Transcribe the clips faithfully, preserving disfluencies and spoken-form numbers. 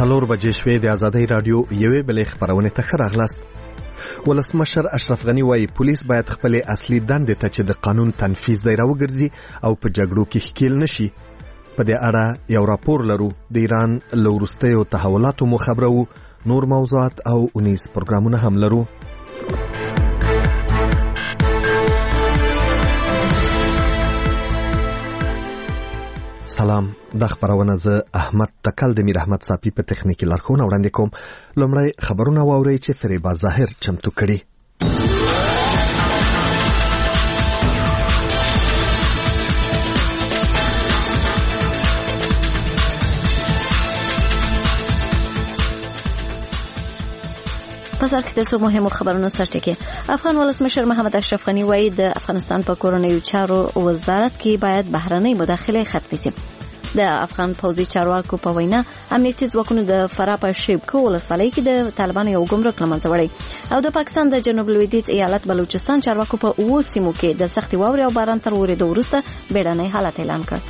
څلور بجې شوې د ازادۍ رادیو یوې بلې خبرونه ته ښه راغلاست. ولسمشر اشرف غنی وایي پولیس باید خپل اصلي دندې ته چې د قانون تنفیذ دی راوګرځي او په جګړو کې ښکیل نشي. په دې اړه یو راپور لرو. د ایران له وروستیو تحولاتو مو خبرو، نور موضوعات او اونیز پروګرامونه هم لرو. سلام، د خبرونه زه احمد تکل د میر احمد صافی په تخنیکی لارښوونه وړاندې کوم. لومړی خبرونه واورئ چې فریبا ظاهر چمتو کړي. په سر کې د څو مهمو خبرونو سرټکی. افغان ولسمشر محمد اشرف غنی وایي د افغانستان په کورنیو چارو وزارت کې باید بهرنۍ مداخله ختمه شي. د افغان پوځي چارواکو په وینا امنیتي ځواکونو د فراه په شیبکو ولسوالۍ کې د طالبانو یو ګمرک لمنځه وړی او د پاکستان د جنوب لویدیځ ایالت بلوچستان چارواکو په اوو سیمو کې د سختي واورې او باران تر ورېدو وروسته بیړنی حالت اعلان کړ.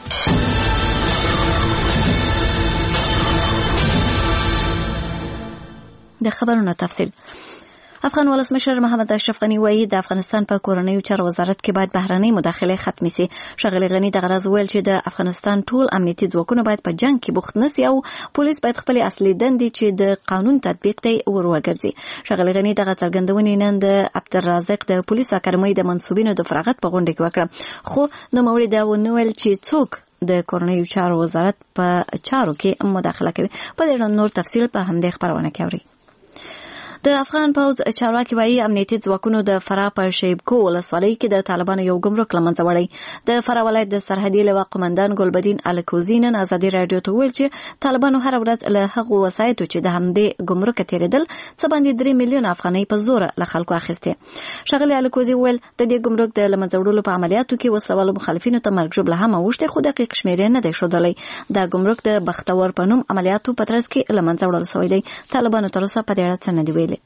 د خبرونو تفصیل. افغان ولسمشر محمد اشرف غنی وایي د افغانستان په کورنیو چارو وزارت کې باید بهرنۍ مداخله ختمه شي. ښاغلی غنی د غرض ویل چې د افغانستان ټول امنیتي ځواکونه باید په جنگ کې بوخت نشي او پولیس باید خپل اصلي دندې چې د قانون تطبیق ته وروګرځي. ښاغلی غنی دغه څرګندونې نن د عبدالرازق د پولیسو اکاډمۍ د منصوبینو د فراغت په غونډه کې وکړه، خو نوموړي دا ونه ویل چې څوک د کورنیو چارو وزارت په چارو کې مداخله کوي. په دې اړه نور تفصیل په همدې خبرونه کې اورئ. د افغان پوځ چارواکي وایي امنیتي ځواکونو د فراه په شیبکو ولسوالۍ کې د طالبانو یو ګمرک لمنځه وړی. د فراه ولایت د سرحدي لواء قومندان ګلبدین الکوزی نن ازادي رادیو ته ویل چې طالبانو هر ورځ له هغو وسایطو چې د همدې ګمرک تیریدل څه باندې درې میلیون افغانۍ په زور له خلکو اخیستې. ښاغلی الکوزی ویل د دې ګمرک د لمنځه وړلو په عملیاتو کې وسلوالو مخالفینو ته مرګ ژوبله هم اوښتې، خو دقیق شمېرې نه دی ښودلی. دا ګمرک د بختور په نوم عملیاتو په ترڅ کې لمنځه وړل شوی دی. طالبانو تر اوسه په دې اړه څه نه دي ویلي.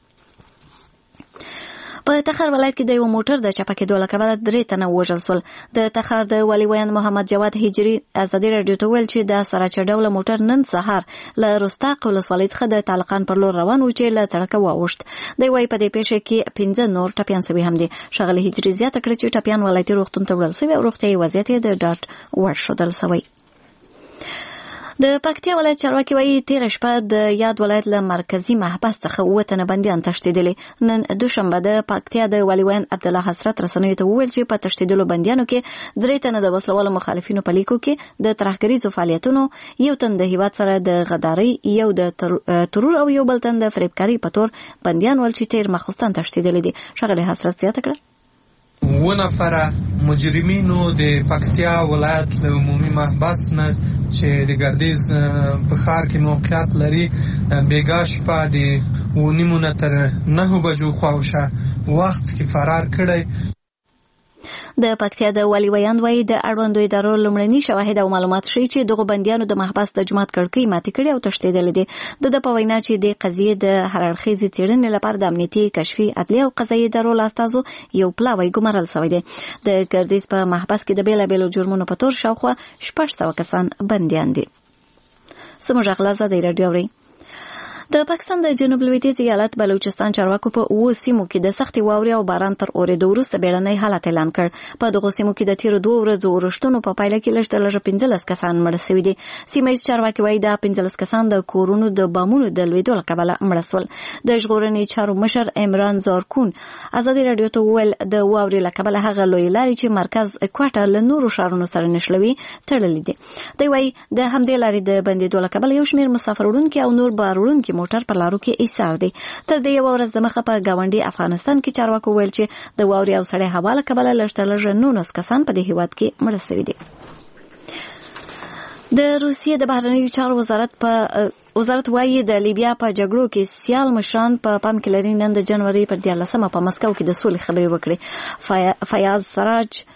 په تخار ولایت کې د یو موټر د چپه کېدو له کبله درې تنه ووژل شول. د تخار د والي ویاند محمد جواد هجري ازادي راډیو ته ویل چې د سراچه ډوله موټر نن سهار له رستاق ولسوالۍ څخه د طالقان پر لور روان و چې له سړکه واوښت. دی وايي په دې پیښه کې پنځه نور ټپیان شوي هم دي. ښاغلی هجري زیاته کړه چې ټپیان ولایتي روغتون ته وړل شوي او روغتیایي وضعیت یې د ډاډ وړ ښودل شوی. د پکتیا ولایت چارواکي وایي تېره شپه د یاد ولایت له مرکزي محبس څخه اووه تنه بندیان تښتېدلي. نن دوشنبه د پکتیا د والي ویاند عبدالله حسرت رسنیو ته وویل چې په تښتېدلو بندیانو کې درې تنه د وسلوالو مخالفینو په لیکو کې د ترهګریزو فعالیتونو، یو تن د هیواد سره د غدارۍ، یو د ترور او یو بل تن د فریبکارۍ په تور بندیان ول چې تېر ماخوستن تښتېدلي دي. ښاغلی حسرت زیاته کړه و نفره مجرمینو د پکتیا ولایت له عمومي محبس نه چې د ګردیز په ښار کې موقعیت لري بیګا شپه د اوه نیمو نه تر نهو بجو خواوشه وخت کې فرار کړی. د پکتیا د والي ویاند وایي د اړوندو ادارو لومړني شواهد او معلومات ښیي چې دغو بندیانو د محبس د جومات کړکۍ ماتې کړې او تښتېدلي دي. د ده په وینا چې د قضیې د هر اړخیزې څېړنې لپاره د امنیتي، کشفي، عدلي او قضایي ادارو له استازو یو پلاوی ګمارل شوی دی. د ګردیز په محبس کې د بېلابېلو جرمونو په تور شاوخوا شپږ سوه کسان بندیان دي. زموږ غږ له ازادۍ راډیو اورئ. د پاکستان د جنوب لویدیځ ایالت بلوچستان چارواکو په اوو سیمو کې د سختي واورې او باران تر اورېدو وروسته بیړنی حالت اعلان کړ. په دغو سیمو کې د تیرو دوه ورځو اورښتونو په پایله کې لږ تر لږه پنځلس کسان مړه شوي دي. سیمه ییز چارواکي وایي دا پنځلس کسان د کورونو د بامونو د لوېدو له کبله مړه شول. د ژغورنې چارو مشر عمران زارکون ازادي راډیو ته وویل د واورې له کبله هغه لویې لارې چې مرکز کوټه له نورو ښارونو سره نښلوي تړلې دي. دی وایي د همدې لارې د بندېدو له کبله یو شمېر مسافر وړونکي او نور بار وړونکي موټر په لارو کې ایثار دي. تر دې یوه ورځ دمخه په ګاونډي افغانستان کې چارواکو ویل چې د واورې او سړې هوا له کبله لږ تر لږه نولس کسان په دې هېواد کې مړه شوي دي. د روسیې د بهرنیو چارو وزارت په وزارت وایي د لیبیا په جګړو کې سیال مشران په پام کې لري نن د جنوري پر دیارلسمه په مسکو کې د سولې خبرې وکړي. فیاض سراج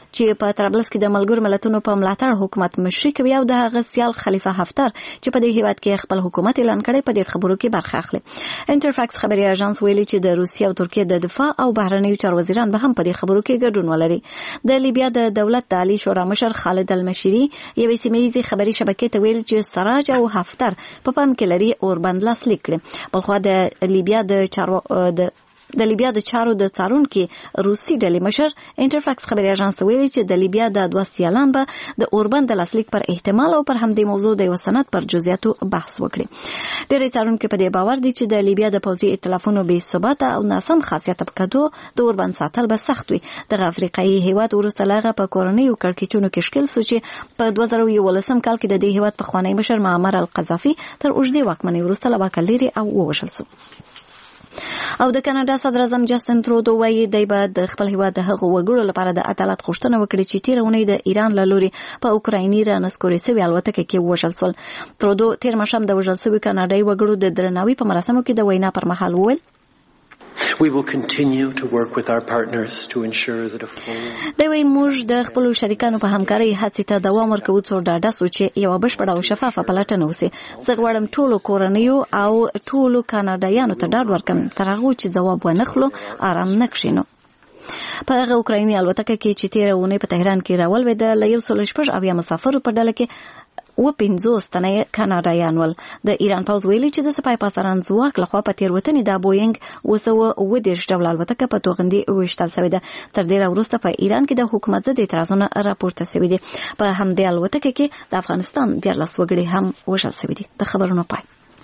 چې په طرابلس کې د ملګرو ملتونو په ملاتړ حکومت مشري کوي او د هغه سیال خلیفه حفتر چې په دې هیواد کې خپل حکومت اعلان کړی په دې خبرو کې برخه اخلي. انټرفاکس خبري اژانس ویلي چې د روسیې او ترکیې د دفاع او بهرنیو چارو وزیران به هم په دې خبرو کې ګډون ولري. د لیبیا د دولت د عالی شورا مشر خالد المشيري یوې سیمه‌یزې خبري شبکې ته ویل چې سراج او حفتر په پام کې لري اوربند لاسلیک کړي. بلخو د لیبیا د چارو د د لیبیا د چارو د څارونکو روسي ډلې مشر انټرفاکس خبري اژانس ویلي چې د لیبیا د دوه سیالان به د اوربند لاسلیک پر احتمال او پر همدې موضوع د وسنت پر جزئیاتو بحث وکړي. ډېری څارونکو په دې باور دي چې د لیبیا د پوځي ائتلافونو بې ثباته او ناسم خاصیت په کډو د اوربند ساتل به سخت وي. د افریقایي هیواد وروسته لاغه په کورنیو کړکېچونو کې شکل سو چې په دوه زره یولسم کال کې د دې هیواد په خوانی مشر معمر القذافي تر اوږدې واکمنۍ وروسته له واکه لري او ووژل سو. او د کاناډا صدر اعظم جاستن ترودو وایي دی به د خپل هیواد د هغو وګړو لپاره د عدالت غوښتنه وکړي چې تیر اونۍ د ایران له لوري په اوکرایني رانسکورې سوي الوتکه کې وژل شول. ترودو تیر ماښام د وژل سوي کاناډایي وګړو د درناوي په مراسمو کې د وینا پر مهال وویل We will continue to work with our partners to ensure that a full دوی وایي موږ د خپل شریکانو په همکارۍ هڅې ته دوام ورکوو څو ډاډه سو چې یو بشپړه او شفافه پلټنه وشي. زه غواړم ټولو کورنیو او ټولو کاناډایانو ته ډاډ ورکړم تر هغه چې ځواب ونه خلو آرام نه کښینو. په هغه اوکرایني الوتکه کې چې تیر اونۍ په تهران کې راولوېده له یو سل شپږ اویا مسافرو په ډله کې و پنځوس تنه کاناډایان ول. د ایران پوځ ویلي چې د سپای پاساران ځواک لخوا په تیروتنې د بوینګ اوه سوه اوه دېرش ډوله الوتکه په توغندي ویشتل شوې ده. تر دې وروسته په ایران کې د حکومت ضد اعتراضونه راپورته شوي دي. په همدې الوتکه کې د افغانستان دیارلس وګړي هم وژل شوي دي. د خبرونو پای.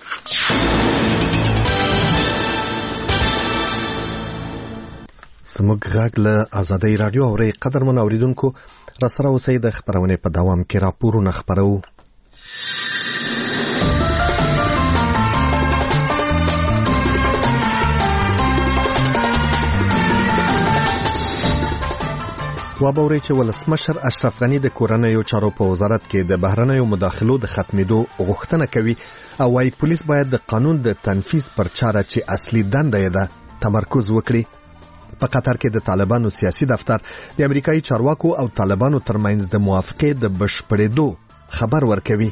زموږ غږ له آزادۍ رادیو اوري قدرمن اوریدونکو را سره اوسئ د خبرونې په دوام کې راپورونه خبرو. وابوري چې ولسمشر اشرف غنی د کورنیو چارو په وزارت کې د بهرنیو مداخلو د ختمېدو غوښتنه کوي او وايي پولیس باید د قانون د تنفيذ پر چاره چې اصلي دنده یې ده تمرکز وکړي. په قطر کې د طالبانو سیاسي دفتر د امریکایي چارواکو او طالبانو ترمنځ د موافقې د بشپړېدو خبر ورکوي.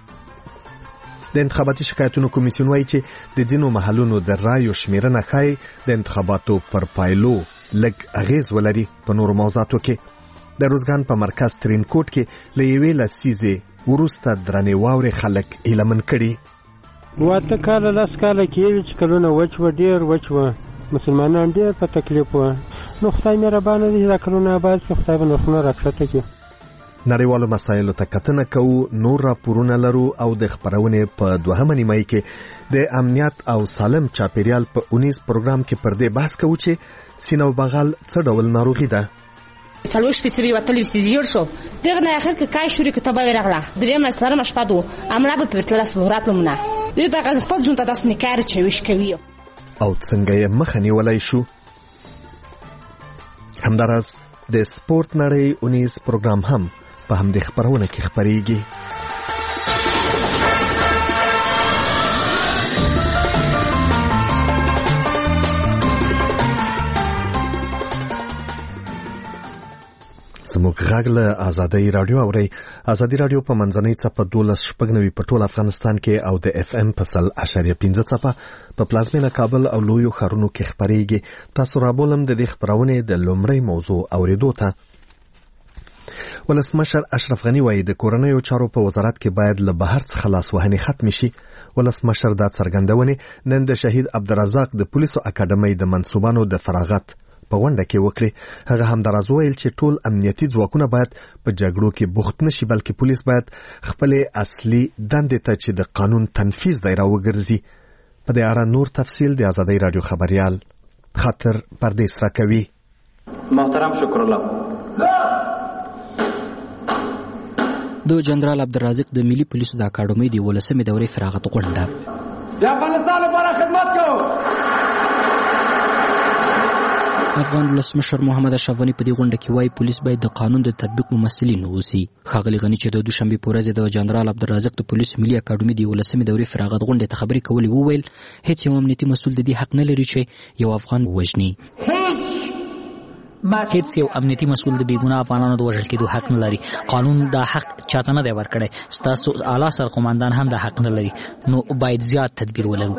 د انتخاباتي شکایتونو کمیسیون وايي چې د ځینو محلونو د رایو شمیرنه ښایي د انتخاباتو پر پایلو لږ اغیز ولري. په نورو موضوعاتو کې د روزګان په مرکز ترینکوټ کې له یوې لسیزې وروسته درنې واورې خلک هیلهمن کړي. واته کاله لس کاله کېږي چې کلونه وچ و ډېر وچ و مسلمانان ډېر په تکلیف و. نو خدای مهربانه دی دا کلونه آباد کړي. خدای به نرخونه راکښته کړي. نړیوالو مسایلو ته کتنه کوو. نور راپورونه لرو او د خبرونې په دوهمه نیمایي کې د امنیت او سالم چاپیریال په اونیز پروګرام کې پر دې بحث کوو چې سینه او بغل څه ډول ناروغي ده. څلور شپې سوي وتلې وستې زیړ شو دغه نه اخر کې کای شوري کتابه ورغله دریم سره مشپادو امړه په پرتله سبورات لمنه دې دا غز په ځون ته داس نه کار چويش کوي او څنګه یې مخه نیولای شو. همدارس د سپورت نړۍ اونیز پروګرام هم په همدې خبرونه کې خبريږي. زموږ غږ له آزادۍ رادیو اوري. آزادۍ رادیو په منځنۍ څپه دولس شپږ نوي په ټول افغانستان کې او د اف ام په سل اشاریه پنځه څپه په پلازمینه کابل او لویو ښارونو کې خبريږي. تاسو را بولم د دې خبرونه د لومړی موضوع اوریدو ته. ولسمشر اشرف غنی وایي د کورنیو چارو په وزارت کې باید له بهر څخه لاسوهنې ختم شي. ولسمشر دا څرګندونه نن د شهید عبدالرزاق د پولیسو اکاډمۍ د منصوبانو د فراغت په غونډه کې وکړي. هغه هم دراز ویل چې ټول امنیتي ځواکونه باید په جګړو کې بوخت نشي بلکې پولیس باید خپل اصلي دندې ته چې د قانون تنفيذ دی راوګرځي. په دې اړه نور تفصیل د آزادۍ رادیو خبريال خاطر پردیس راکوي. محترم شکر الله. د جنرال عبدالرزاق د ملي پولیسو د اکاډمۍ د ولسمې دورې فراغت غونډه د افغانستان لپاره خدمت کوو. افغان ولسمشر محمد اشرف غنی په دې غونډه کې وایي پولیس باید د قانون د تطبیق مسؤلین اوسي. ښاغلي غنی چې د دوشنبه په ورځ د جنرال عبدالرزاق د پولیس ملي اکاډمۍ د ولسمې دورې فراغت غونډه ته خبرې کولې وویل هیڅ یو امنیتي مسؤل د دې حق نه لري چې یو افغان ووژني. هیڅ هیڅ یو امنیتي مسؤل د بیګناه افغانانو د وژل کېدو حق نه لري. قانون دا حق چاته نه دی ورکړی. ستاسو اعلی سرقومندان هم دا حق نه لري. نو باید زیات تدبیر ولرو.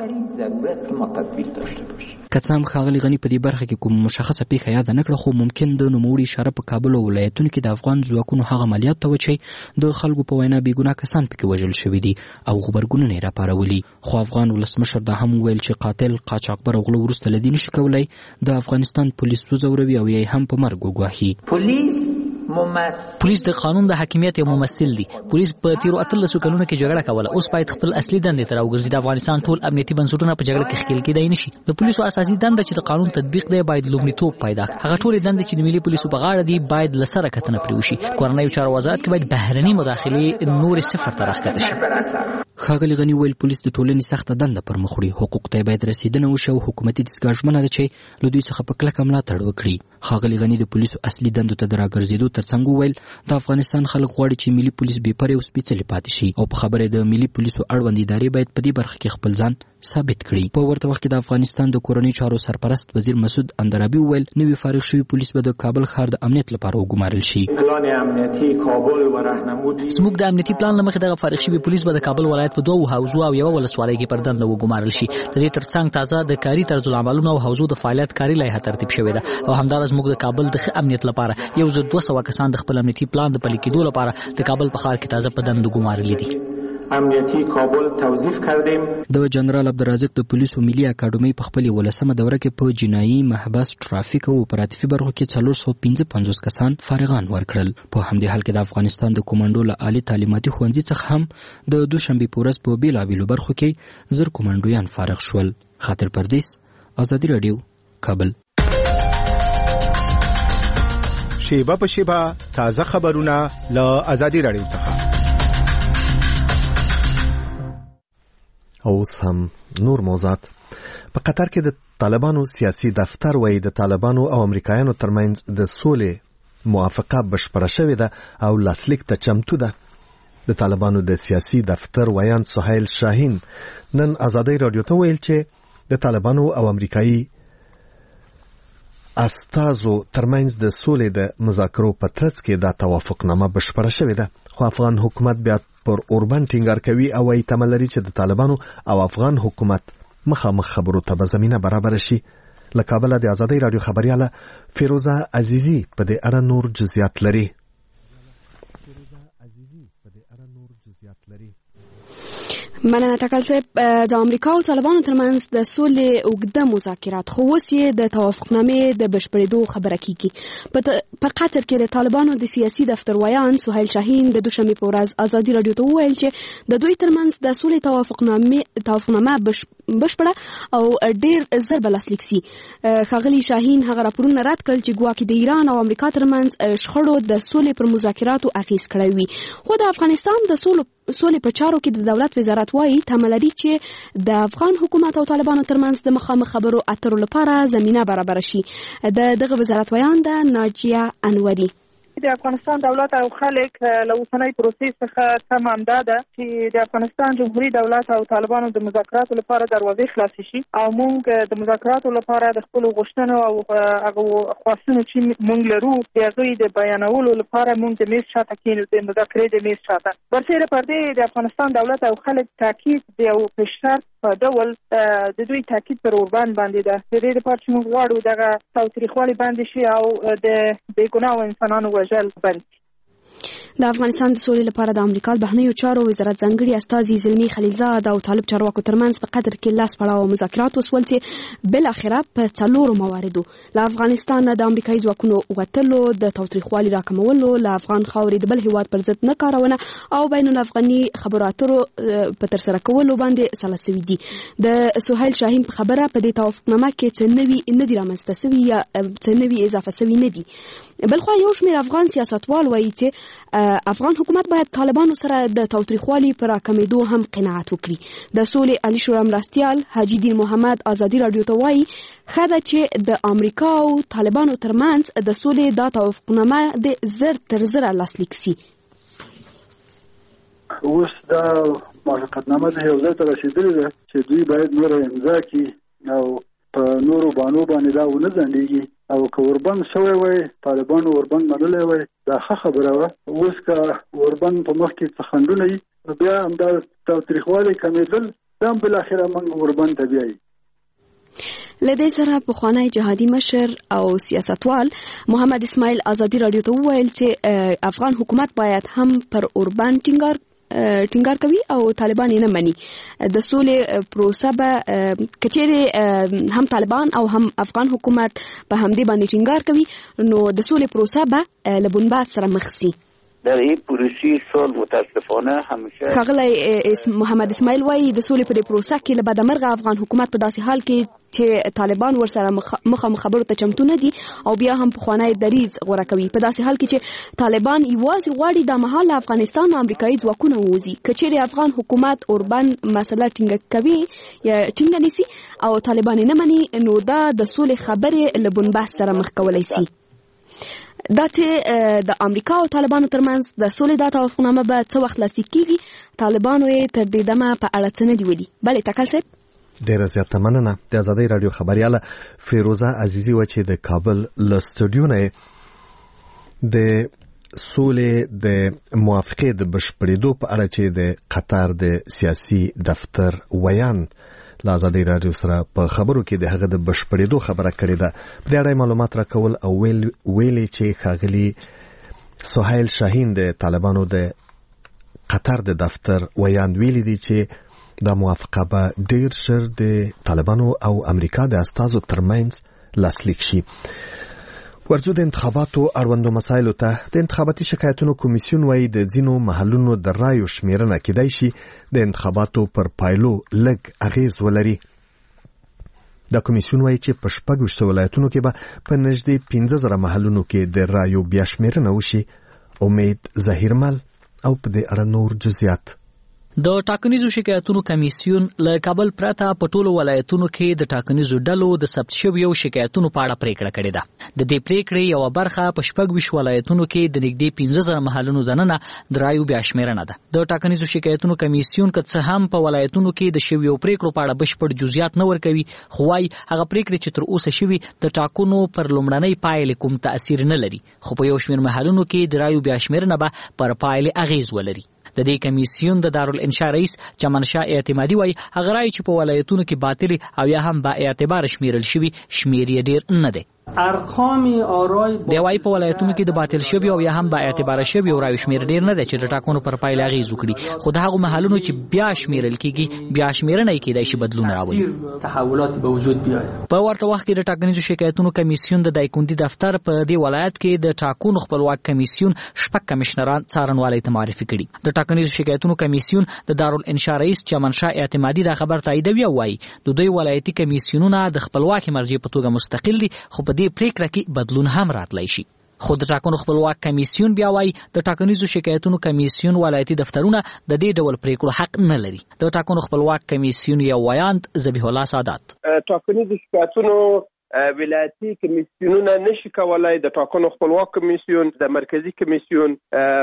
که څه هم ښاغلي غني په دې برخه کې کوم مشخصه پیښه یاد نه کړه، خو ممکن د نوموړي اشاره په کابل او ولایتونو کې د افغان ځواکونو هغه عملیات ته و چې د خلکو په وینا بېګناه کسان پکې وژل شوي دي او غبرګونونه یې راپارولي. خو افغان ولسمشر دا هم وویل چې قاتل، قاچاقبر او غله وروسته له دې نشي کولی د افغانستان پولیس وځوروي او یا یې هم په مرګ وګواښي. پولیس پولیس د قانون د حاکمیت یو ممثل دی. پولیس په تیرو اتلسو کلونو کې جګړه کوله، اوس باید خپل اصلي دندې ته راوګرځي. د افغانستان ټول امنیتي بنسټونه په جګړه کې ښکېل کېدای نشي. د پولیسو اساسي دنده چې د قانون تطبیق دی باید لومړیتوب پیدا کړي. هغه ټولې دندې چې د ملي پولیسو په غاړه دي باید له سره کتنه پرې وشي. کورنیو چارو وزارت کې باید بهرني مداخلې نورې صفر ته راښکته شي. ښاغلي غني ویل پولیس د ټولنې سخته دنده پر مخ وړي. حقوق ته باید رسیدنه وشي او حکومتي دستګاه ژمنه ده چې له دوی څخه په کلکه ملاتړ وکړي. ښاغلي غني د پولیسو اصلي دندو ته د راګرځېدو ترڅنګ وویل د افغانستان خلک غواړي چې ملي پولیس بې پرې او سپېڅلي پاتې شي او په خبره د ملي پولیسو اړوند ادارې باید په دې برخه کې خپل ځان ثابت کړي. په ورته وخت کې د افغانستان د کورنیو چارو سرپرست وزیر مسعود اندرابي وویل نوي فارغ شوي پولیس به د کابل ښار د امنیت لپاره وګمارل شي. پلان امنیتي کابل و راهنمود زموږ د امنیتي پلان له مخې دغه فارغ شوي پولیس به د کابل ولایت په دوو حوزو او یوه ولسوالۍ کې پر دنده وګمارل شي. د دې ترڅنګ تازه د کاري طرزالعملونو او حوزو د فعالیت کاري لایحه ترتیب شوې ده او همداراز موږ د کابل د ښه امنیت لپاره یو زر دوه سوه کسان د خپل امنیتي پلان د پلي کېدو لپاره د کابل په ښار کې تازه په دنده ګمارلي دي. امنیتی کابل توظیف کردیم. د جنرال عبدالرازق د پولیسو ملي اکاډمۍ په خپل ولسمه دوره کې په جنایي، محبس، ټرافیک او اپراتیفي برخو کې څلور سوه پنځه پنځوس کسان فارغان ورکړل. په همدې حال کې د افغانستان د کومانډو له عالي تعلیماتي ښوونځي څخه هم د دوشنبې په ورځ په بېلابېلو برخو کې زر کومانډویان فارغ شول. خاطر پردیس، ازادي راډیو، کابل. شیبه په شیبه تازه خبرونه له ازادي راډیو څخه. او سم نور موضوعات. په قطر کې د طالبانو سیاسي دفتر وایي د طالبانو او امریکایانو ترمنځ د سولې موافقه بشپړه شوې ده او لاسلیک ته چمتو ده. د طالبانو د سیاسي دفتر ویان سهیل شاهین نن ازادي راډیو ته ویل چې د طالبانو او امریکایي استازو ترمنځ د سولې د مذاکرو په ترڅ کې دا توافقنامه بشپړه شوې ده. خو افغان حکومت بیا پر اوربند ټینګار کوي او وايي تمه لري چې د طالبانو او افغان حکومت مخامخ خبرو ته به زمینه برابر شي. له کابل د ازادي راډیو خبرياله فیروزه عزیزی په دې اړه نور جزئیات لري. مننه تکل صاحب. د امریکا او طالبانو ترمنځ د سولې اوږده مذاکرات خو اوس یې د توافقنامې د بشپړېدو خبره کیږي. په قطر کې د طالبانو د سیاسي دفتر ویان سهیل شاهین د دوشنبې په ورځ ازادي راډیو ته وویل چې د دوی ترمنځ د سولې توافقنامې توافقنامه بشپړه او ډېر زر به لاسلیک سي. ښاغلي شاهین هغه راپورونه رد کړل چې ګواکې د ایران او امریکا ترمنځ شخړو د سولې پر مذاکراتو اغېز کړی وي. خو د افغانستان د سولو سولې په چارو کې د دولت وزارت وايي تمه لري چې د افغان حکومت او طالبانو ترمنځ د مخامخ خبرو اترو لپاره زمینه برابر شي. د دغه وزارت ویان ده ناجیه انوري. د افغانستان دولت او خلک له اوسنۍ پروسې څخه تمه همدا ده چې د افغانستان جمهوریت دولت او طالبانو د مذاکراتو لپاره دروازې خلاصې شي او موږ د مذاکراتو لپاره د خپلو غوښتنو او هغو خواستونو چې موږ لرو د هغوی د بیانولو لپاره موږ د میز شاته کېنو، د مذاکرې د میز شاته. برسېره پر دې د افغانستان دولت او خلک تاکید د یو پیشرفت په ډول د دوی تاکید پر اوربند باندې ده. د دې لپاره چې موږ غواړو دغه تاوتریخوالی بند شي او د بېګناه انسانانو وژل بند شي. د افغانستان د سولې لپاره د امریکا د بهرنیو چارو وزارت ځانګړي استازي زلمي خلیلزاد او طالب چارواکو ترمنځ په قطر کې لاس پړاو مذاکرات وسول چې بل اخره په څلورو مواردو له افغانستان د امریکایي ځواکونو وتلو، د تاوتریخوالي راکمولو، له افغان خاورې د بل هیواد پر ضد نه کارونه او بین الافغاني خبرو اترو په ترسره کولو باندې سلا سوي دي. د سهیل شاهین په خبره په دې توافقنامه کې څه نوي نه دي رامنځته سوي یا څه نوي اضافه سوي نه دي. بلخوا یو شمېر افغان سیاستوال وایي چې افغان حکومت باید طالبانو سره د تاوتریخوالي پر راکمېدو هم قناعت وکړي. د سولې عالی شورا مرستیال حاجي دین محمد ازادي راډیو ته وایي ښه ده چې د امریکا او طالبانو ترمنځ د سولې دا توافقنامه د زر تر زره لاسلیک سي. اوس دا موافقتنامه د یو ځای ته رسېدلې ده چې دوی باید نوره امضا کړي او په نورو بانو باندې دا ونه ځنډېږي او که اوربند شوی وای طالبان اوربند منلی وای دا ښه خبره وه. اوس که اوربند په مخ کې څه خنډونه وي نو بیا همدا تاوتریخوالی کمېدل دا هم بالاخره موږ اوربند ته بیایي. لدې سره پخوانی جهادي مشر او سیاستوال محمد اسماعیل ازادي رادیو ته وویل چې افغان حکومت باید هم پر اوربند ټینګار ټینګار کوي او طالبان یې نه مني. د سولې پروسه به کچېرې هم طالبان او هم افغان حکومت په همدې باندې ټینګار کوي نو د سولې پروسه به له بنباد سره مخ سي. در این پروسه سال متاسفانه همیشه ښاغلی محمد اسماعیل وایي د سولې په دې پروسه کې له بدمرغه افغان حکومت په داسې حال کې چې طالبان ورسره مخامخ خبرو ته چمتو نه دي او بیا هم پخوانی دریځ غوره کوي. په داسې حال کې چې طالبان یوازې غواړي د مهال افغانستان او امریکایي ځواکونه ووځي. که چیرې افغان حکومت اوربند مسله ټینګه کوي یا ټینګه نیسي او طالبان یې نه مني نو دا د سولې خبرې له بنبست سره مخ کولی سي. دا چې د امریکا او طالبانو ترمنځ د سولې دا توافقنامه به څه وخت لاسلیک کیږي طالبانو یې تر دې دمه په اړه څه نه دي ویلي. بلې تکل صاحب ډیره زیاته مننه. د آزادۍ رادیو خبریاله فیروزه عزیزی و چې د کابل له سټوډیو نه د سولې د موافقې د بشپړېدو په اړه چې د قطر د سیاسي دفتر ویان له آزادۍ رادیو سره په خبرو کې د هغه د بشپړېدو خبره کړې ده. په دې اړه معلومات راکول او ویل ویلې چې ښاغلي سهیل شاهین د طالبانو د قطر د دفتر ویان ویلي دي چې دا موافقه به ډیر ژر د طالبانو او امریکا د استازو ترمنځ لاسلیک شي. ورځو د انتخاباتو اړوندو مسایلو ته د انتخاباتي شکایتونو کمیسیون وایي د ځینو محلونو د رایو شمیرنه کېدای شي د انتخاباتو پر پایلو لږ اغیز ولري. دا کمیسیون وایي چې په شپږ ویشتو ولایتونو کې به په نږدې پنځه زره محلونو کې د رایو بیا شمیرنه وشي. امید ظهیرمل او په دې اړه نور جزئیات. د ټاکنیزو شکایتونو کمیسیون له کابل پرته په ټولو ولایتونو کې د ټاکنیزو ډلو د ثبت شویو شکایتونو په اړه پریکړه کړې ده. د دې پریکړې یوه برخه په شپږ ویشت ولایتونو کې د نږدې پنځه زره محلونو دننه د رایو بیا شمیرنه ده. د ټاکنیزو شکایتونو کمیسیون که څه هم په ولایتونو کې د شویو پریکړو په اړه بشپړ جزئیات نه ورکوي خو وايي هغه پریکړې چې تر اوسه شوي د ټاکنو پر لومړنۍ پایلې کوم تاثیر نه لري خو په یو شمېر محلونو کې د رایو بیا شمیرنه به پر پایلې اغیز ولري. د دې کمیسیون د دارالانشا رئیس چمنشاه اعتمادي وایي هغه رایې چې په ولایتونو کې باطلې او یا هم با اعتبار شمیرل شوي شمیر یې ډیر نه دی. ارقام آرای دی وايي په ولایتونو کې د باطل شوي او یا هم با اعتبار شوي او رایو شمیر ډیر نه دی چې د ټاکنو پر پایله اغیز وکړي خو د هغو محلونو چې بیا شمیرل کیږي بیا شمیرنه یې کېدای شي بدلون راولي. تحولات به وجود بیاي. په ورته وخت کې د ټاکنیزو شکایتونو کمیسیون د دایکندي دفتر په دې ولایت کې د ټاکنو خپلواک کمیسیون شپږ کمشنران څارنوالۍ ته معرفي کړي. د ټاکنیزو شکایتونو کمیسیون د دارالانشا رئیس چمنشاه اعتمادي دا خبر تاییدوي او وايي د دوی ولایتي کمیسیونونه د خپلواک مرجع په توګه مستقل دي خو په دې پریکړه کې بدلون هم راتلی شي. خو د ټاکنو خپلواک کمیسیون بیا وايي د ټاکنیزو شکایتونو کمیسیون ولایتي دفترونه د دې ډول پریکړو حق نه لري. د ټاکنو خپلواک کمیسیون یو ویاند ذبیح الله سادات ټاکنیزو شکایتونو ولایتي کمیسیونونه نشي کولای د ټاکنو خپلواک کمیسیون د مرکزی کمیسیون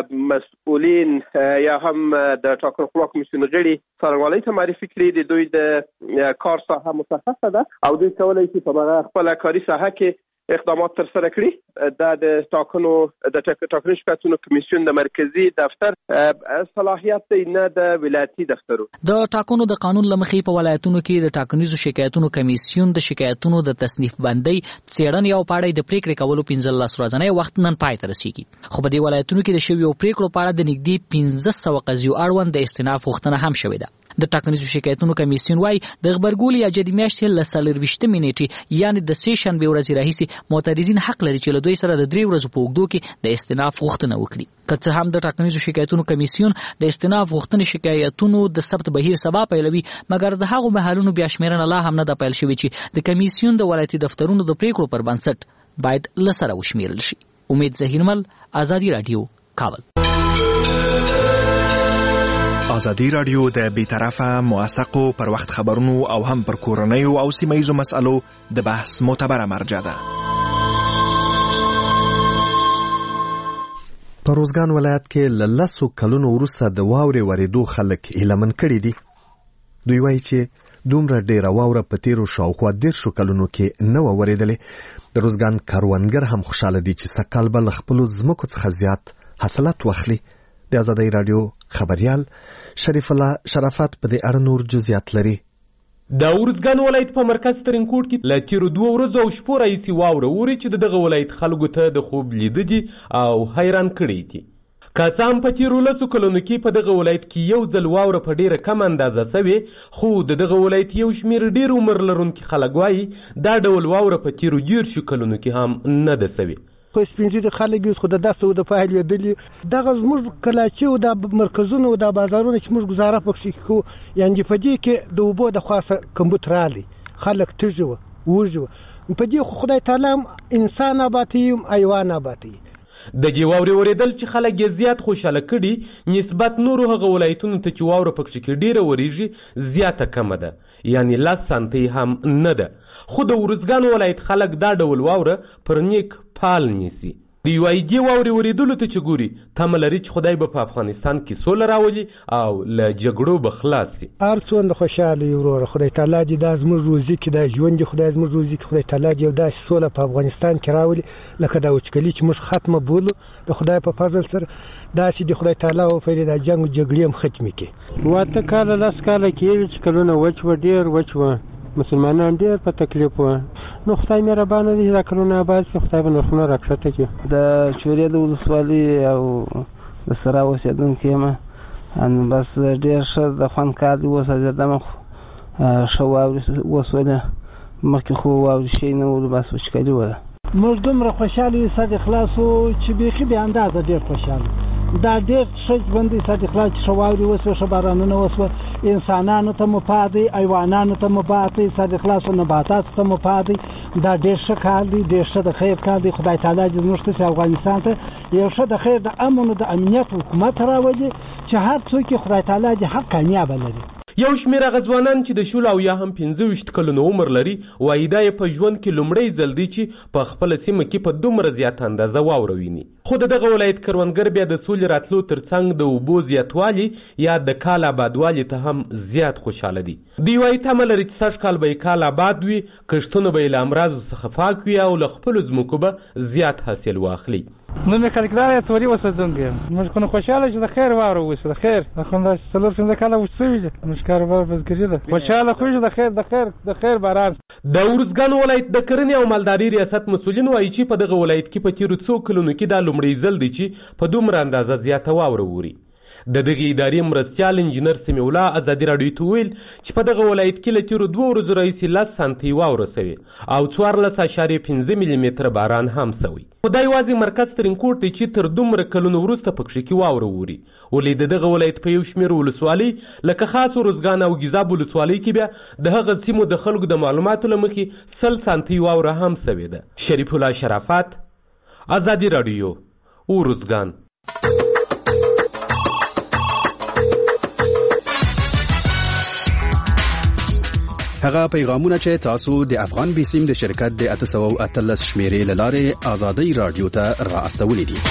مسؤلین یا هم د ټاکنو خپلواک کمیسیون غړي څارنوالۍ ته معرفي کړي. د دوی د کار ساحه مشخصه ده او دوی کولای شي په خپل کاري ساحه کې اقدامات تر سره کړي. دا د ټاکنو د ټاکنو شکایتونو کمیسیون د مرکزی دفتر صلاحیت دی نه د ولایتي دفترو. د ټاکنو د قانون لمخې په ولایتونو کې د ټاکنیزو شکایتونو کمیسیون د شکایتونو د تصنیف بندۍ څېړنې او پاړې د پریکړې کولو پنځلس ورځنی وخت نن پای ته رسیږي خو په دې ولایتونو کې د شویو پریکړو په اړه د نږدې پنځه سوه قضیو اړوند د استئناف غوښتنه هم شوې ده. د ټاکنیزو شکایتونو کمیسیون وايي د غبرګولي یا جدي میاشتې له څلرویشتمې نیټې یعنې د سې شنبې ورځې راهیسې معترضین حق لري چې له دوی سره د درې ورځو په اوږدو کې د استئناف غوښتنه وکړي. که څه هم د ټاکنیزو شکایتونو کمیسیون د استئناف غوښتنې شکایتونو د ثبت بهیر سبا پیلوي مګر د هغو محلونو بیا شمیرنه لا هم نه ده پیل شوې چې د کمیسیون د ولایتي دفترونو د پریکړو پر بنسټ باید له سره وشمیرل شي. امید ظهیرمل آزادي رادیو کابل. آزادي رادیو د بیطرفه موثقو پر وخت خبرونو او هم پر کورنیو او سیمه‌ییزو مسألو د بحث معتبره مرجع ده. په روزګان ولایت کې له لسو کلونو وروسته د واورې ورېدو خلک هیلهمن کړي دي. دوی وایي چې دومره ډیره واوره په تیرو شاوخوا دیرشو کلونو کې نه وه ورېدلې. د روزګان کروندګر هم خوشحاله دي چې سږکال به له خپلو ځمکو څخه زیات حاصلات واخلي. د ازادۍ راډیو خبریال شریف الله شرافت په دې اړه نور جزئیات لري. د ارزګان ولایت په مرکز ترینکوټ کې له تیرو دوه ورځو او شپو راهیسې واوره اوري چې د دغه ولایت خلکو ته د خوب لیده دي او حیران کړي دي. که څه هم په تیرو لسو کلونو کې په دغه ولایت کې یو ځل واوره په ډیره کم اندازه سوې، خو د دغه ولایت یو شمېر ډېر عمر لرونکي خلک وایي دا ډول واوره په تیرو دیرشو کلونو کې هم نه ده سوې. خو سپین ږیري خلک یې خو د داسې د فایل لیدلي دغه زموږ کلاچي او د مرکزونو او د بازارونو چې موږ ګزاره پکې کوو، یعنې په دې کې د اوبو د خاصه کمبود رالی خلک تږي وه وږي وه. په دې خو خدای تعالی هم انسان آباتی هم حیوان آباتی. د دې واورې اورېدل چې خلک یې زیات خوشحاله کړي نسبت نورو هغه ولایتونو ته چې واوره پکې کې ډېره ورېږي زیاته کمه ده، یعنې لس سانتۍ هم نه ده. خو د ارزګان ولایت خلک دا ډول واوره پر نیک پال نیسي. د یوې دې واورې اورېدلو ته چې ګوري تمه لري چې خدای به په افغانستان کې سوله راولي او له جګړو به خلاص شي. هر څومره خوشحاله یو وروره خدای تعالی دې دا زموږ روزي کې دا ژوند دې خدای زموږ روزي کې خدای تعالی دې یو داسې سوله په افغانستان کې راولي لکه دا وچکلي چې موږ ختمه بولو د خدای په فضل سره داسې د خدای تعالی وفرې دا جنګ جګړې هم ختمې کړي. واته کاله لس کاله کېږي چې کلونه وچ وه ډېر وچ وه، مسلمانان ډېر په تکلیف وه. نو خدای مهربانه دی دا کلونه آباد شي، خدای به نرخونه راکښته کړي. د چورې د ولسوالۍ او د سرا اوسېدونکی یم، بس ډېر ښه د خوند کار دی. اوس ازېدمه خو ښه واورې وسولې، مخکې خو واورې شی نه و، بس وچکلي وه. موږ دومره خوشحاله یو صد اخلاص وو چې بیخي بې اندازه ډېر خوشحاله. دا ډېر ښه ژوند دی صد اخلاص چې ښه واورې وسوه، ښه بارانونه وسوه، انسانانو ته مفاد دی، حیوانانو ته مفاد دی، صد اخلاص و نباتاتو ته مفاد دی. دا ډېر ښه کار دی، ډېر ښه د خیر کار دی. خدای تعالی دې زموږ ته افغانستان ته یو ښه د خیر د امن او د امنیت حکومت راولي چې هر څوک یې خدای تعالی دې حق کامیابه لري. یو شمېر هغه ځوانان چې د شلو او یا هم پنځه ویشت کلونو عمر لري وایي دا یې په ژوند کې لومړی ځل دی چې په خپله سیمه کې په دومره زیاته اندازه واوره ویني. خو د دغه ولایت کروندګر بیا د سولې راتلو ترڅنګ د اوبو زیاتوالي یا د کال آبادوالي ته هم زیات خوشحاله دي. دوی وایي تمه لري چې سږ کال به یې کال آباد وي، کښتونه به یې له امراضو څخه پاک وي او له خپلو ځمکو به زیات حاصل واخلي. نوم یې خلکدار اتوري اوسېدونکی یم. موږ خو نو خوشحاله چې د خیر واوره وشي، د خیر خو همداسې څلور پنځه کاله وچ سوي دي، زموږ کاروبار بزګري ده. خوشحاله خو چې د خیر د خیر د خیر باران. د ارزګان ولایت د کرنې او مالدارۍ ریاست مسؤلین وایي چې په دغه ولایت کې په تیرو څو کلونو کې دا لومړی ځل دی چې په دومره اندازه زیاته واوره اوري. د دغې ادارې مرستیال انجینر سمیع الله ازادي راډیو ته وویل چې په دغه ولایت کې له تیرو دوه ورځو راهیسې لس سانتۍ واوره سوې او څوارلس اعشاریې پنځه ملي متره باران هم سوی. خو دا یوازې مرکز ترینکوټ دی چې تر دومره کلونو وروسته پکښې کې واوره اوري. ولې د دغه ولایت په یو شمېر ولسوالۍ لکه خاص ارزګان او ګیزاب ولسوالۍ کې بیا د هغه سیمو د خلکو د معلوماتو له مخې سل سانتۍ واوره هم سوې ده. شریف الله شرافت، ازادي راډیو، ارزګان. هغه پیغامونه چې تاسو د افغان بیسیم د شرکت د اته سوه او اتلس شمیرې له لارې ازادۍ راډیو ته را استولي دي.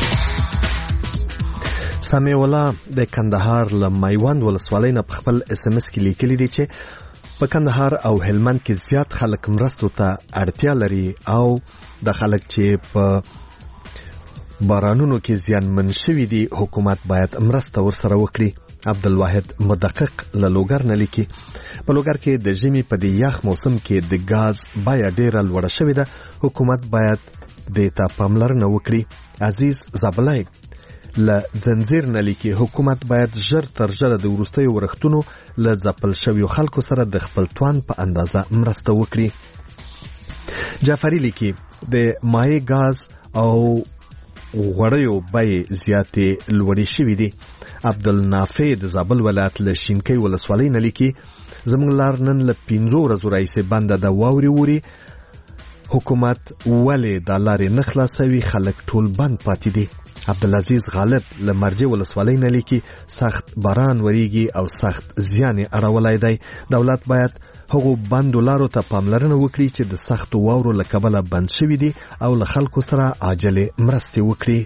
سمیع الله د کندهار له میوند ولسوالۍ نه په خپل اس ام اس کې لیکلي دي چې په کندهار او هلمند کې زیات خلک مرستو ته اړتیا لري او د خلک چې په بارانونو کې زیانمن شوي دي حکومت باید مرسته ورسره وکړي. عبدالواحد مدقق له لوګر نه لیکي په لوګر کې د ژمي په دې یخ موسم کې د ګاز بیه ډیره لوړه شوې ده، حکومت باید دې ته پاملرنه وکړي. عزیز زابلای له ځنځیر نه لیکي حکومت باید ژر تر ژره د وروستیو ورښتونو له ځپل شویو خلکو سره د خپل توان په اندازه مرسته وکړي. جعفری لیکي د مایع ګاز او غوړیو بیې زیاتې لوړې شوې دي. عبدالنافع د زابل ولایت له شینکۍ ولسوالۍ نه لیکي زموږ لار نن له پنځو ورځو راهیسې بنده ده، واورې اوري، حکومت ولې دا لارې نه خلاصوي، خلک ټول بند پاتې دي. عبدالعزیز غالب له مرجې ولسوالۍ نه لیکي سخت باران وریږي او سخت زیان یې اړولی دی. دولت باید هغو بندو لارو ته پاملرنه وکړي چې د سختو واورو له کبله بند شوي دي او له خلکو سره عاجلې مرستې وکړي.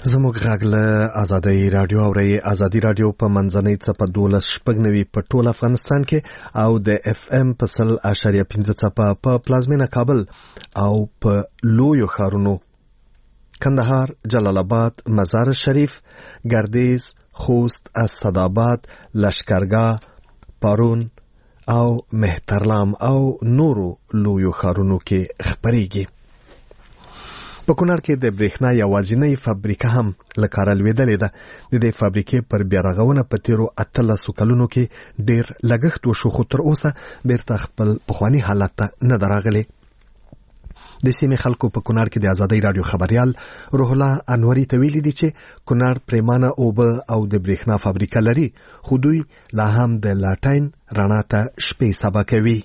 زموږ غږ له آزادۍ رادیو اوري. آزادۍ رادیو په منځنۍ څپه دولس شپږ نوي په ټول افغانستان کې او د اف ام په سل اشاریه پنځه څپه په پلازمینه کابل او په لویو ښارونو کندهار، جلال آباد، مزار شریف، گردیز، خوست، اسداباد، لشکرګاه، پارون او مهترلام او نورو لویو ښارونو کې خپرېږي. په کونړ کې د برېښنا یوازینۍ فابریکه هم له کاره لوېدلې ده. د دې فابریکې پر بیارغونه په تیرو اتلسو کلونو کې ډېر لګښت وشو، خو تر اوسه بیرته خپل پخواني حالت ته نه ده راغلی. د سیمې خلکو په کونړ کې د آزادۍ رادیو خبریال روح الله انوري ته ویلي دي چې کونړ پریمانه اوبه او د برېښنا فابریکه لري، خو دوی لا هم د لاټین رڼا ته شپې سبا کوي.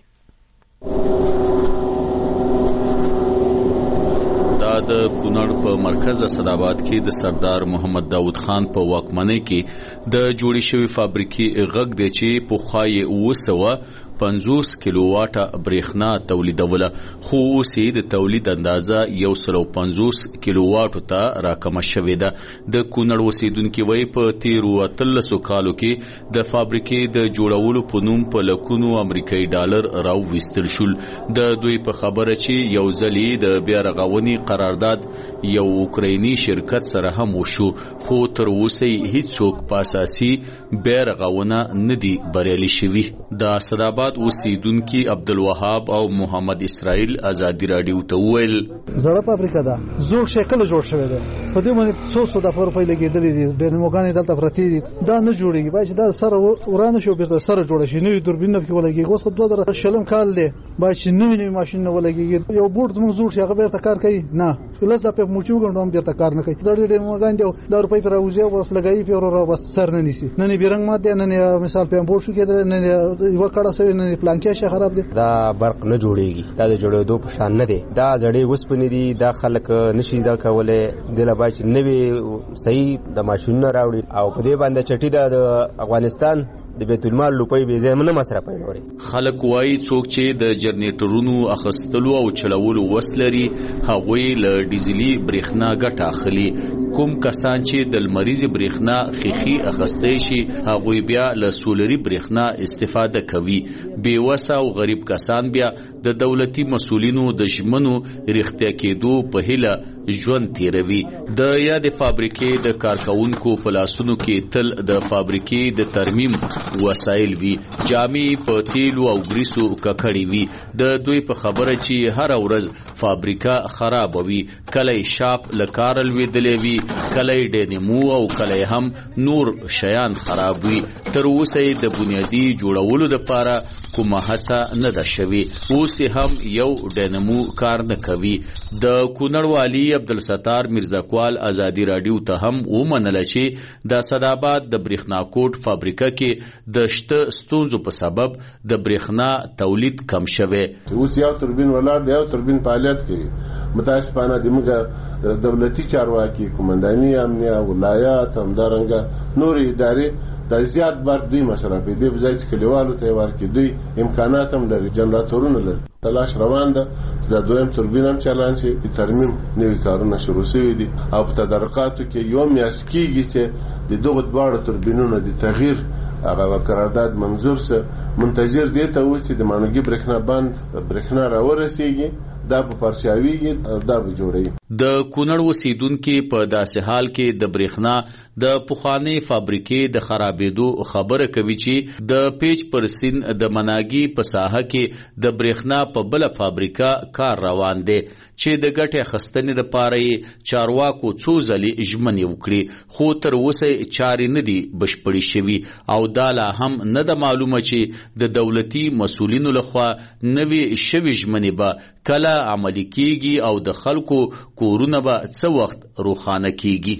د کونړ په مرکز اسداباد کې د سردار محمد داود خان په واکمنۍ کې د جوړې شوی فابریکې غږ دی چې پخوا یې اوه سوه پنځوس کیلو واټه برېښنا تولیدوله، خو اوس یې د تولید اندازه یو سل پنځوس کیلو واټو ته راکمه شوې ده. د کونړ اوسیدونکي وایي په تیرو اتلسو کالو کې د فابریکې د جوړولو په نوم په لکونو امریکایي ډالر راوویستل شول. د دوی په خبره چې یو ځل یې د بیا رغونې قرارداد یو اوکرایني شرکت سره هم وشو، خو تر اوسه هیڅوک په اساسي بیا رغونه نه دي بریالي شوي. د اسداباد اوسیدونکي عبدالوهاب او محمد اسرائیل آزادي رادیو ته وویل زړه فابریکه ده، زوړ شکل جوړ شوی دی، په دې باندې څو څو د روپۍ لګېدلې دي، ډیناموګانې دلته پرتې دي، دا نه جوړېږي. باید چې دا سره ورانه شو بیرته سره جوړه شي، نوي دوربینونه پکې ولګېږي. اوس خو دوه زره شلم کال دی، باید چې نوي نوي ماشینونه ولګېږي. یو بوټ زموږ زوړ شي هغه بیرته کار کوي نه، لس دقیقې موچي وګڼو هم بیرته کار نه کوي. زړې ډیناموګان دي، دا روپۍ پر راوځي او بس لګایي پې ورو بس سر نه نیسي. نن یې بیرنګ مات دی، نن یې مثال په امبور شو کېدل، نن یې یوه کړه سوې، نن یې پلانکیا شي خراب دی. دا برق نه جوړېږي، دا د جوړېدو په شان نه دی. دا زړې وسپنې دي، دا خلک نشي دا کولی. دله باید چې نوې صحیح د ماشینونه راوړي او په دې باندې چټي د افغانستان د بیت المال روپۍ به زه نه مصرفوي. نوري خلک وایي څوک چې د جنریټرونو اخیستلو او چلولو وس لري هغوی له ډیزلي برېښنا ګټه اخلي. کوم کسان چې د لمریزې برېښنا خیخي اخیستی شي هغوی بیا له سولري برېښنا استفاده کوي. بېوسه او غریب کسان بیا د دولتي مسولینو د ژمنو رښتیا کېدو په هیله ژوند تیروي. د یادې فابریکې د کارکوونکو په لاسونو کې تل د فابریکې د ترمیم وسایل وي، جامې په تیلو او ګریسو ککړې وي. د دوی په خبره چې هر ورځ فابریکه خراب وي، کله شاپ له کاره لوېدلې وي، کله ډینمو او کله هم نور شیان خراب وي. تر اوسه د بنیادي جوړولو لپاره کومه هڅه نه ده شوې. اوس هم یو ډینمو کار نه کوي. د کونړ والي عبدالستار میرزاکوال آزادي رادیو ته هم ومنله چې د اسداباد د برېښنا کوټ فابریکه کې د شته ستونزو په سبب د برېښنا تولید کم شوی. اوس یو توربین ولاړ دی، یو توربین فعالیت کوي. متاسفانه دموږ دولتي چارواکي، قومنداني امنیه، ولایات، همدارنګه نور ادارې د زیات برق دوی مصرفوي. دوی په ځای چې کلیوالو ته یې ورکړي، دوی امکانات هم لري، جنراتورونه لري. تلاش روان ده چې د دویم توربین هم چالان شي. د ترمیم نوي کارونه شروع شوي دي او په تدارکاتو کې یو میاشت کېږي چې د دغو دواړو توربینونو د تغییر هغه قرارداد منظور سه. منتظر دی ته اوس چې د مانوګي برېښنا بند برېښنا راورسېږي، دا په پرچاویږي او دا به جوړوي. د کونړ اوسیدونکي په داسې حال کې د برېښنا د پخوانۍ فابریکې د خرابېدو خبره کوي چې د پیچ پر سین د مناګي په ساحه کې د برېښنا په بله فابریکه کار روان دی چې د ګټې اخیستنې دپاره یې چارواکو څو ځلې ژمنې وکړي، خو تر اوسه چارې نه دي بشپړې شوي او دا لا هم نه ده معلومه چې د دولتي مسولینو لخوا نوې شوې ژمنې به کله عملي کیږي او د خلکو کورونه به څه وخت روښانه کیږي.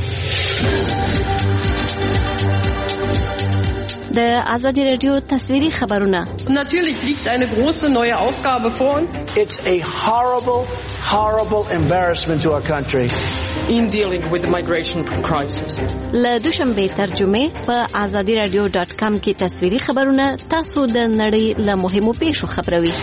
د آزادی رادیو تصویری خبرونه. Natürlich liegt eine große neue Aufgabe vor uns. It's a horrible, horrible embarrassment to our country. In dealing with the migration crisis. له دوشنبه ترجمه په آزادی رادیو ډاټ کام کې تصویری خبرونه تاسو د نړۍ له مهمو پیښو خبروي.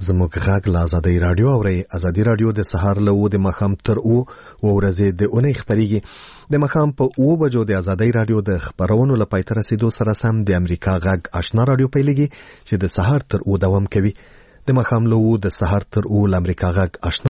زموږ غږ له ازادي رادیو اوري. ازادي رادیو د سهار له و د مخام تر او ورځې د اونۍ خبريږي. د مخام په او بجو د ازادي رادیو د خبرونو لپاره تر رسیدو سره سم د امریکا غږ آشنا رادیو پیلېږي چې د سهار تر او دوام کوي. د مخام له و د سهار تر او د امریکا غږ آشنا